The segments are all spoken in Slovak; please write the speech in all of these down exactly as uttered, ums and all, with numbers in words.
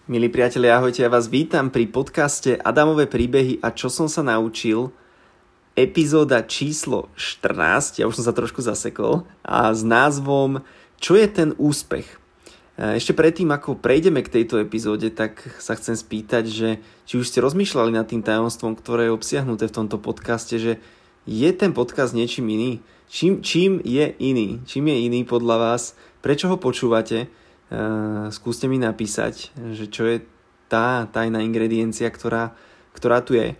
Milí priatelia, ahojte, ja vás vítam pri podcaste Adamove príbehy a čo som sa naučil, epizóda číslo štrnásť, ja už som sa trošku zasekol, a s názvom Čo je ten úspech? Ešte predtým, ako prejdeme k tejto epizóde, tak sa chcem spýtať, že či už ste rozmýšľali nad tým tajomstvom, ktoré je obsiahnuté v tomto podcaste, že je ten podcast niečím iný? Čím, čím je iný? Čím je iný podľa vás? Prečo ho počúvate? Uh, skúste mi napísať, že čo je tá tajná ingrediencia, ktorá, ktorá tu je.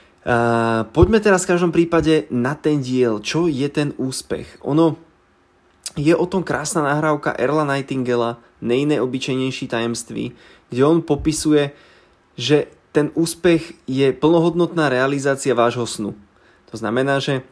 Uh, poďme teraz v každom prípade na ten diel, čo je ten úspech. Ono je o tom krásna nahrávka Earla Nightingala Nejneobyčejnejší tajemství, kde on popisuje, že ten úspech je plnohodnotná realizácia vášho snu. To znamená, že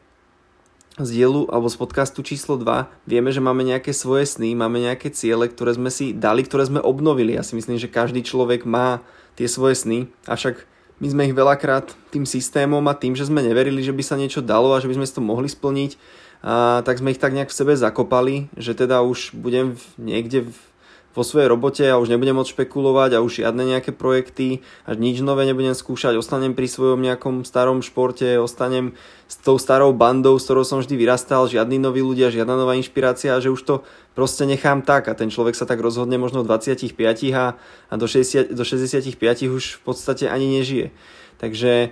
z dielu alebo z podcastu číslo dva vieme, že máme nejaké svoje sny, máme nejaké ciele, ktoré sme si dali, ktoré sme obnovili. Ja si myslím, že každý človek má tie svoje sny, avšak my sme ich veľakrát tým systémom a tým, že sme neverili, že by sa niečo dalo a že by sme si to mohli splniť, a tak sme ich tak nejak v sebe zakopali, že teda už budem niekde v vo svojej robote a už nebudem môcť špekulovať a už žiadne nejaké projekty a nič nové nebudem skúšať, ostanem pri svojom nejakom starom športe, ostanem s tou starou bandou, s ktorou som vždy vyrastal, žiadni noví ľudia, žiadna nová inšpirácia, a že už to proste nechám tak, a ten človek sa tak rozhodne možno v dvadsaťpäť a, a do, šesťdesiat, do šesťdesiatpäť už v podstate ani nežije. Takže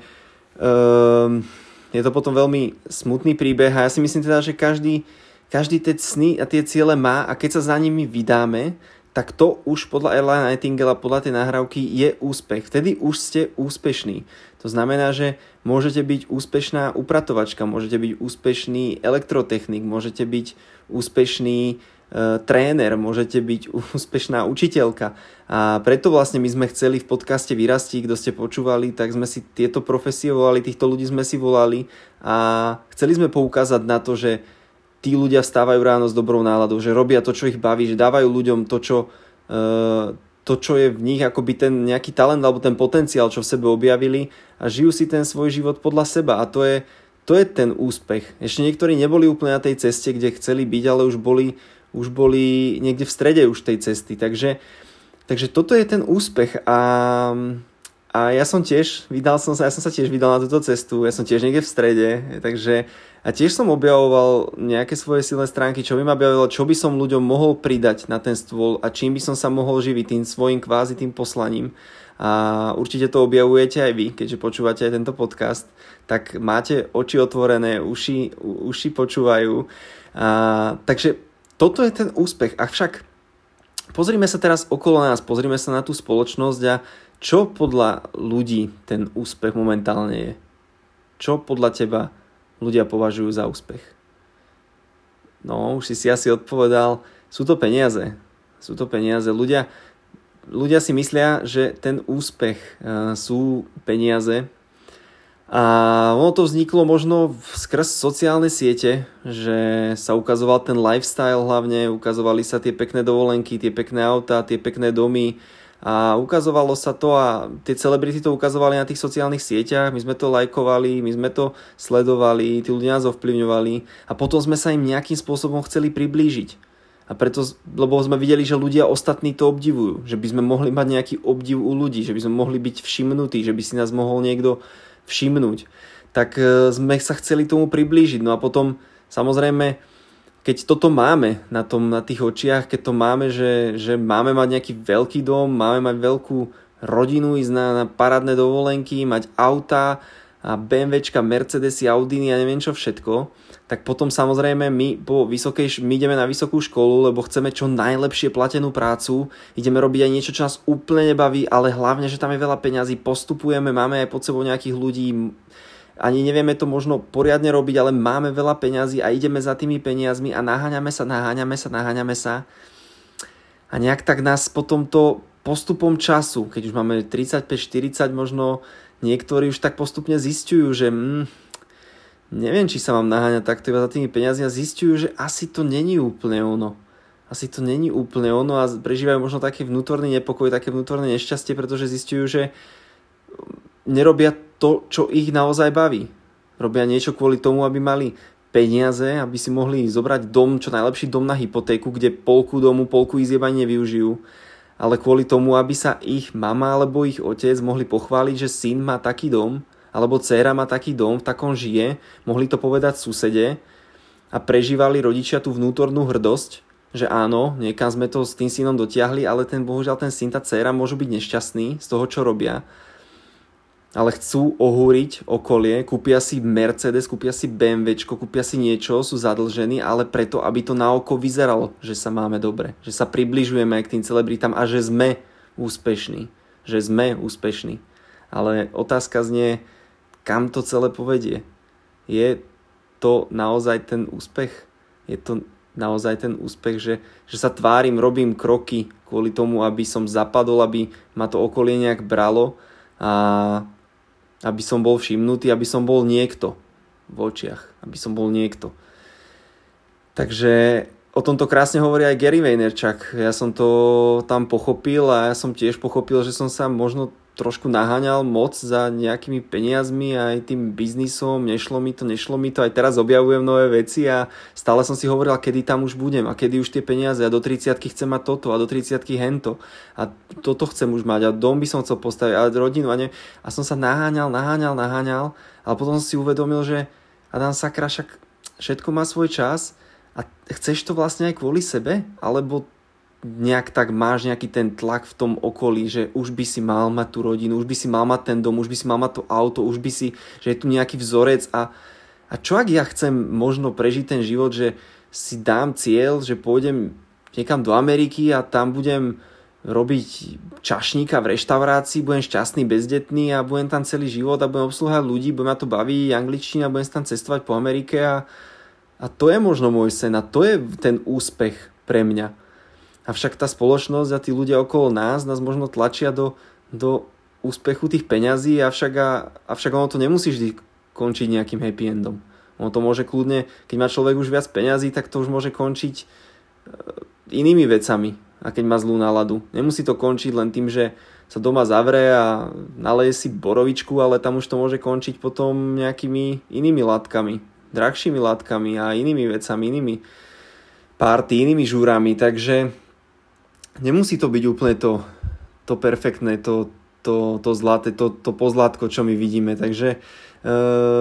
um, je to potom veľmi smutný príbeh a ja si myslím teda, že každý, každý tie sny a tie ciele má, a keď sa za nimi vydáme, tak to už podľa Earla Nightingala, podľa tej nahrávky je úspech. Vtedy už ste úspešní. To znamená, že môžete byť úspešná upratovačka, môžete byť úspešný elektrotechnik, môžete byť úspešný e, tréner, môžete byť úspešná učiteľka. A preto vlastne my sme chceli v podcaste Vyrastí, kto ste počúvali, tak sme si tieto profesie volali, týchto ľudí sme si volali a chceli sme poukázať na to, že tí ľudia vstávajú ráno s dobrou náladou, že robia to, čo ich baví, že dávajú ľuďom to, čo, uh, to, čo je v nich, akoby ten nejaký talent alebo ten potenciál, čo v sebe objavili, a žijú si ten svoj život podľa seba, a to je, to je ten úspech. Ešte niektorí neboli úplne na tej ceste, kde chceli byť, ale už boli, už boli niekde v strede už tej cesty. Takže, takže toto je ten úspech a... A ja som tiež, vydal som sa, ja som sa tiež vydal na túto cestu, ja som tiež niekde v strede, takže a tiež som objavoval nejaké svoje silné stránky, čo by ma objavilo, čo by som ľuďom mohol pridať na ten stôl a čím by som sa mohol živiť tým svojím kvázi tým poslaním. A určite to objavujete aj vy, keďže počúvate aj tento podcast, tak máte oči otvorené, uši, uši počúvajú. A, takže toto je ten úspech. Avšak pozrime sa teraz okolo nás, pozrime sa na tú spoločnosť a čo podľa ľudí ten úspech momentálne je? Čo podľa teba ľudia považujú za úspech? No, už si si asi odpovedal, sú to peniaze. Sú to peniaze. Ľudia, ľudia si myslia, že ten úspech uh, sú peniaze. A ono to vzniklo možno skrz sociálne siete, že sa ukazoval ten lifestyle hlavne, ukazovali sa tie pekné dovolenky, tie pekné autá, tie pekné domy, a ukazovalo sa to a tie celebrity to ukazovali na tých sociálnych sieťach, my sme to lajkovali, my sme to sledovali, tí ľudia nás ovplyvňovali a potom sme sa im nejakým spôsobom chceli priblížiť. A preto, lebo sme videli, že ľudia ostatní to obdivujú, že by sme mohli mať nejaký obdiv u ľudí, že by sme mohli byť všimnutí, že by si nás mohol niekto všimnúť. Tak sme sa chceli tomu priblížiť. No a potom samozrejme, keď toto máme na, tom, na tých očiach, keď to máme, že, že máme mať nejaký veľký dom, máme mať veľkú rodinu, ísť na, na parádne dovolenky, mať autá a BMWčka, Mercedesy, Audiny a neviem čo všetko, tak potom samozrejme my, po vysokej, my ideme na vysokú školu, lebo chceme čo najlepšie platenú prácu, ideme robiť aj niečo, čo nás úplne nebaví, ale hlavne, že tam je veľa peňazí, postupujeme, máme aj pod sebou nejakých ľudí, ani nevieme to možno poriadne robiť, ale máme veľa peňazí a ideme za tými peniazmi a naháňame sa, naháňame sa, naháňame sa. A nejak tak nás potom to postupom času, keď už máme tridsaťpäť štyridsať možno, niektorí už tak postupne zistujú, že mm, neviem, či sa mám naháňať takto iba za tými peniazmi, a zistujú, že asi to není úplne ono. Asi to není úplne ono a prežívajú možno taký vnútorný nepokoj, také vnútorné nešťastie, pretože zistujú, že nerobia to, čo ich naozaj baví. Robia niečo kvôli tomu, aby mali peniaze, aby si mohli zobrať dom, čo najlepší dom na hypotéku, kde polku domu, polku izieb ani nevyužijú. ale kvôli tomu, aby sa ich mama alebo ich otec mohli pochváliť, že syn má taký dom, alebo dcéra má taký dom, v takom žije, mohli to povedať susede a prežívali rodičia tú vnútornú hrdosť, že áno, niekam sme to s tým synom dotiahli, ale ten, bohužiaľ ten syn, tá dcéra môžu byť nešťastní z toho, čo robia. Ale chcú ohúriť okolie, kúpia si Mercedes, kúpia si BMWčko, kúpia si niečo, sú zadlžení, ale preto, aby to na oko vyzeralo, že sa máme dobre, že sa približujeme k tým celebritám a že sme úspešní. Že sme úspešní. Ale otázka znie, kam to celé povedie? Je to naozaj ten úspech? Je to naozaj ten úspech, že, že sa tvárim, robím kroky kvôli tomu, aby som zapadol, aby ma to okolie nejak bralo a aby som bol všimnutý, aby som bol niekto v očiach, aby som bol niekto. Takže o tomto krásne hovorí aj Gary Vaynerchuk. Ja som to tam pochopil a ja som tiež pochopil, že som sa možno trošku naháňal moc za nejakými peniazmi aj tým biznisom, nešlo mi to, nešlo mi to, aj teraz objavujem nové veci a stále som si hovoril, kedy tam už budem a kedy už tie peniaze a do tridsiatky chcem mať toto a do tridsiatky hento a toto chcem už mať a dom by som chcel postaviť a rodinu a ne. A som sa naháňal, naháňal, naháňal, ale potom som si uvedomil, že Adam sakra, však všetko má svoj čas a chceš to vlastne aj kvôli sebe, alebo nejak tak máš nejaký ten tlak v tom okolí, že už by si mal mať tú rodinu, už by si mal mať ten dom, už by si mal mať to auto, už by si, že je tu nejaký vzorec a, a čo ak ja chcem možno prežiť ten život, že si dám cieľ, že pôjdem niekam do Ameriky a tam budem robiť čašníka v reštaurácii, budem šťastný, bezdetný a budem tam celý život a budem obsluhovať ľudí, budem ma to baviť angličtina a budem tam cestovať po Amerike a, a to je možno môj sen a to je ten úspech pre mňa. Avšak tá spoločnosť a tí ľudia okolo nás nás možno tlačia do, do úspechu tých peňazí, avšak, a, avšak ono to nemusí vždy končiť nejakým happy endom. Ono to môže kľudne, keď má človek už viac peňazí, tak to už môže končiť inými vecami. A keď má zlú náladu. Nemusí to končiť len tým, že sa doma zavre a naleje si borovičku, ale tam už to môže končiť potom nejakými inými látkami, drahšími látkami a inými vecami, inými party, inými žúrami. Takže nemusí to byť úplne to, to perfektné, to, to, to zlaté, to, to pozlátko, čo my vidíme. Takže, e,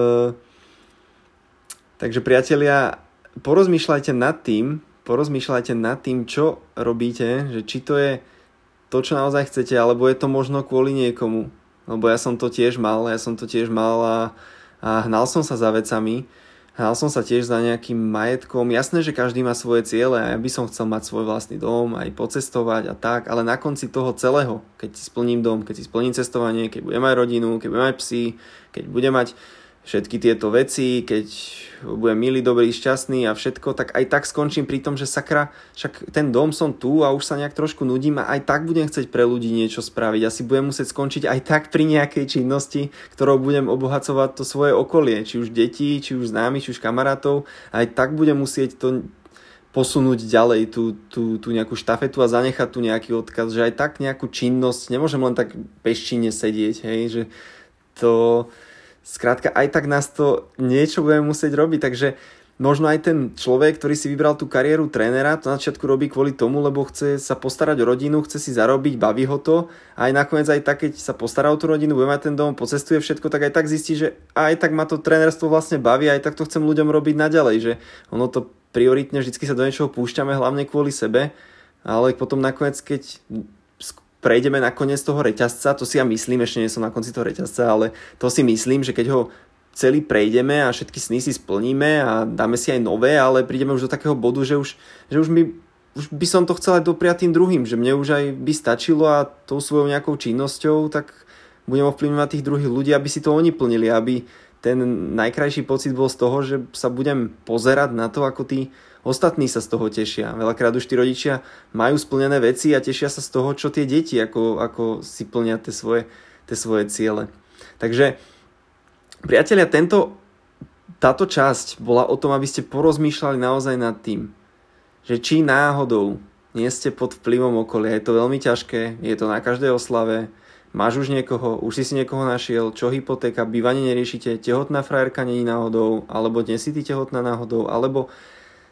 takže priatelia, porozmýšľajte nad tým, porozmýšľajte nad tým, čo robíte, že či to je to, čo naozaj chcete, alebo je to možno kvôli niekomu. Lebo ja som to tiež mal, ja som to tiež mal a, a hnal som sa za vecami. Hral som sa tiež za nejakým majetkom. Jasné, že každý má svoje ciele a ja by som chcel mať svoj vlastný dom, aj pocestovať a tak, ale na konci toho celého, keď si splním dom, keď si splním cestovanie, keď budem mať rodinu, keď budem mať psi, keď budem mať všetky tieto veci, keď budem milý, dobrý, šťastný a všetko, tak aj tak skončím pri tom, že sakra, však ten dom som tu a už sa nejak trošku nudím a aj tak budem chcieť pre ľudí niečo spraviť. Asi budem musieť skončiť aj tak pri nejakej činnosti, ktorou budem obohacovať to svoje okolie, či už deti, či už známych, či už kamarátov. Aj tak budem musieť to posunúť ďalej, tú, tú, tú nejakú štafetu a zanechať tu nejaký odkaz, že aj tak nejakú činnosť, nemôžem len tak bezčinne sedieť, hej, že to... Skrátka, aj tak nás to niečo budeme musieť robiť, takže možno aj ten človek, ktorý si vybral tú kariéru trénera, to na začiatku robí kvôli tomu, lebo chce sa postarať o rodinu, chce si zarobiť, baví ho to a aj nakoniec aj tak, keď sa postará o tú rodinu, bude mať ten dom, pocestuje všetko, tak aj tak zistí, že aj tak ma to trénerstvo vlastne baví, aj tak to chcem ľuďom robiť naďalej, že ono to prioritne vždycky sa do niečoho púšťame hlavne kvôli sebe, ale potom nakoniec, keď prejdeme na koniec toho reťazca, to si ja myslím, ešte nie som na konci toho reťazca, ale to si myslím, že keď ho celý prejdeme a všetky sny si splníme a dáme si aj nové, ale prídeme už do takého bodu, že už, že už, my, už by som to chcel aj dopriať tým druhým, že mne už aj by stačilo a tou svojou nejakou činnosťou, tak budem ovplyvňovať tých druhých ľudí, aby si to oni plnili, aby ten najkrajší pocit bol z toho, že sa budem pozerať na to, ako tí ostatní sa z toho tešia. Veľakrát už tí rodičia majú splnené veci a tešia sa z toho, čo tie deti, ako, ako si plnia tie svoje, tie svoje ciele. Takže, priatelia, tento, táto časť bola o tom, aby ste porozmýšľali naozaj nad tým, že či náhodou nie ste pod vplyvom okolia. Je to veľmi ťažké, je to na každej oslave, máš už niekoho, už si si niekoho našiel, čo hypotéka, bývanie neriešite, tehotná frajerka nie je náhodou, alebo nie si ty tehotná náhodou, alebo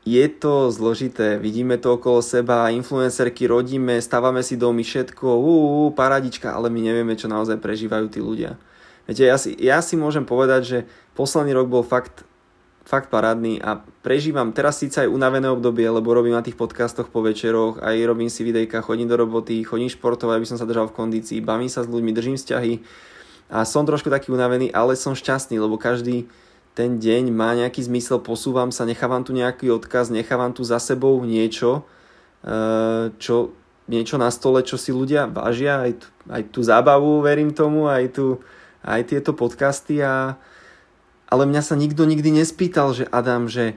je to zložité, vidíme to okolo seba, influencerky rodíme, stávame si domy, všetko, uú, paradička, ale my nevieme, čo naozaj prežívajú tí ľudia. Viete, ja si, ja si môžem povedať, že posledný rok bol fakt, fakt parádny a prežívam teraz síce aj unavené obdobie, lebo robím na tých podcastoch po večeroch, aj robím si videjka, chodím do roboty, chodím športovať, aby som sa držal v kondícii, bavím sa s ľuďmi, držím vzťahy a som trošku taký unavený, ale som šťastný, lebo každý ten deň má nejaký zmysel, posúvam sa, nechávam tu nejaký odkaz, nechávam tu za sebou niečo, čo, niečo na stole, čo si ľudia vážia, aj, aj tú zábavu, verím tomu, aj, tu, aj tieto podcasty. A, ale mňa sa nikto nikdy nespýtal, že Adam, že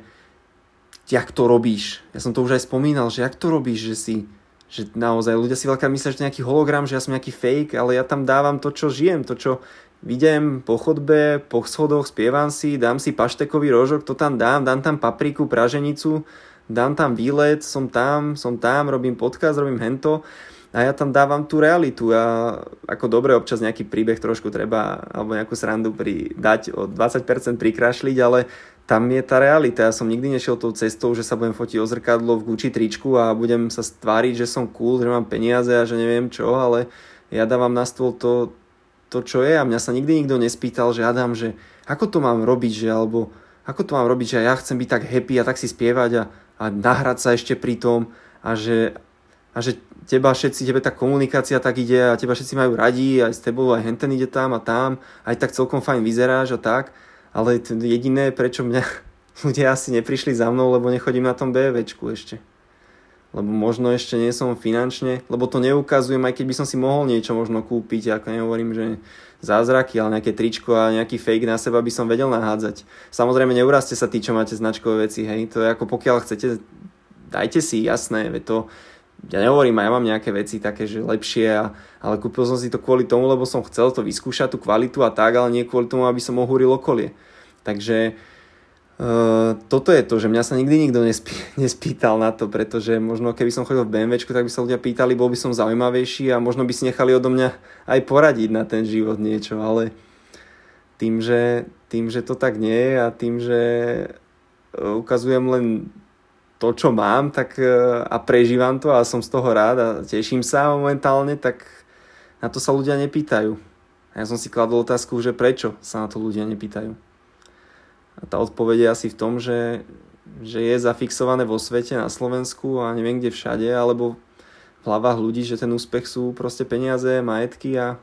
jak to robíš? Ja som to už aj spomínal, že jak to robíš, že si, že naozaj ľudia si veľká myslia, že to je nejaký hologram, že ja som nejaký fake, ale ja tam dávam to, čo žijem, to, čo vidím po chodbe, po schodoch, spievam si, dám si paštekový rožok, to tam dám, dám tam papriku, praženicu, dám tam výlet, som tam, som tam, robím podcast, robím hento a ja tam dávam tú realitu a ako dobre občas nejaký príbeh trošku treba, alebo nejakú srandu pri, dať o dvadsať percent prikrašliť, ale tam je tá realita. Ja som nikdy nešiel tou cestou, že sa budem fotiť o zrkadlo v Gucci tričku a budem sa stváriť, že som cool, že mám peniaze a že neviem čo, ale ja dávam na stôl to, to, čo je a mňa sa nikdy nikto nespýtal, že Adam, že ako to mám robiť, že alebo ako to mám robiť, že ja chcem byť tak happy a tak si spievať a, a nahrať sa ešte pri tom a že, a že teba všetci, tebe tá komunikácia tak ide a teba všetci majú radi, aj s tebou, aj henten ide tam a tam, aj tak celkom fajn vyzeráš a tak, ale jediné, prečo mňa ľudia asi neprišli za mnou, lebo nechodím na tom BMWčku ešte. Lebo možno ešte nie som finančne, lebo to neukazujem, aj keď by som si mohol niečo možno kúpiť, ako nehovorím, že zázraky, ale nejaké tričko a nejaký fake na seba by som vedel nahádzať. Samozrejme, neurazte sa tí, čo máte značkové veci, hej, to je ako pokiaľ chcete, dajte si, jasné, veď to, ja nehovorím, a ja mám nejaké veci také, že lepšie, a, ale kúpil som si to kvôli tomu, lebo som chcel to vyskúšať, tú kvalitu a tak, ale nie kvôli tomu, aby som ohúril okolie. Takže Uh, toto je to, že mňa sa nikdy nikto nespý, nespýtal na to, pretože možno keby som chodil v BMWčku, tak by sa ľudia pýtali, bol by som zaujímavejší a možno by si nechali odo mňa aj poradiť na ten život niečo, ale tým, že, tým, že to tak nie je a tým, že ukazujem len to, čo mám, tak a prežívam to a som z toho rád a teším sa momentálne, tak na to sa ľudia nepýtajú. A ja som si kladol otázku, že prečo sa na to ľudia nepýtajú. A tá odpoveď je asi v tom, že, že je zafixované vo svete, na Slovensku a neviem kde všade, alebo v hlavách ľudí, že ten úspech sú proste peniaze, majetky a,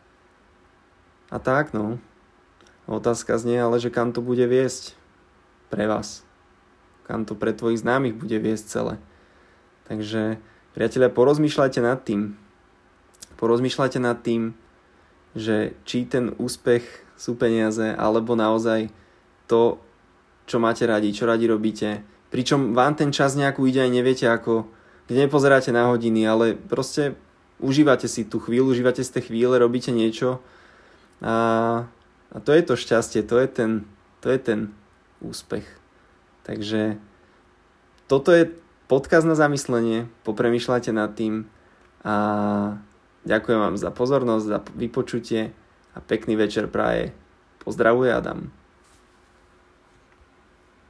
a tak, no. Otázka znie, ale že kam to bude viesť pre vás. Kam to pre tvojich známych bude viesť celé. Takže, priatelia, porozmýšľajte nad tým. Porozmýšľajte nad tým, že či ten úspech sú peniaze, alebo naozaj to, čo máte radi, čo radi robíte. Pričom vám ten čas nejakú ide aj neviete ako, kde nepozeráte na hodiny, ale proste užívate si tú chvíľu, užívate si tie chvíle, robíte niečo a, a to je to šťastie, to je ten, to je ten úspech. Takže toto je podcast na zamyslenie, popremýšľajte nad tým a ďakujem vám za pozornosť, za vypočutie a pekný večer praje. Pozdravuje Adam.